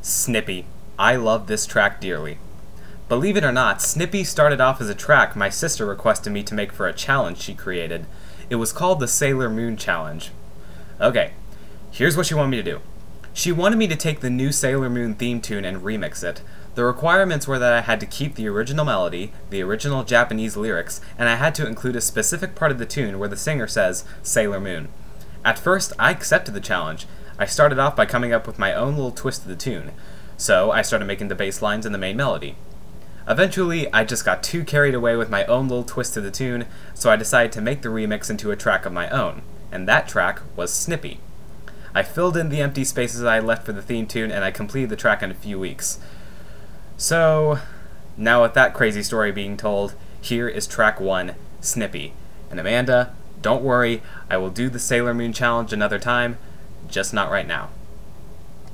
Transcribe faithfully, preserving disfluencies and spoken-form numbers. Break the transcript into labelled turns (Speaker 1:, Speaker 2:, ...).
Speaker 1: Snippy. I love this track dearly. Believe it or not, Snippy started off as a track my sister requested me to make for a challenge she created. It was called the Sailor Moon Challenge. Okay, here's what she wanted me to do. She wanted me to take the new Sailor Moon theme tune and remix it. The requirements were that I had to keep the original melody, the original Japanese lyrics, and I had to include a specific part of the tune where the singer says, Sailor Moon. At first, I accepted the challenge. I started off by coming up with my own little twist to the tune. So, I started making the bass lines and the main melody. Eventually, I just got too carried away with my own little twist to the tune, so I decided to make the remix into a track of my own, and that track was Snippy. I filled in the empty spaces I left for the theme tune, and I completed the track in a few weeks. So, now with that crazy story being told, here is track one, Snippy. And Amanda, don't worry, I will do the Sailor Moon challenge another time, just not right now.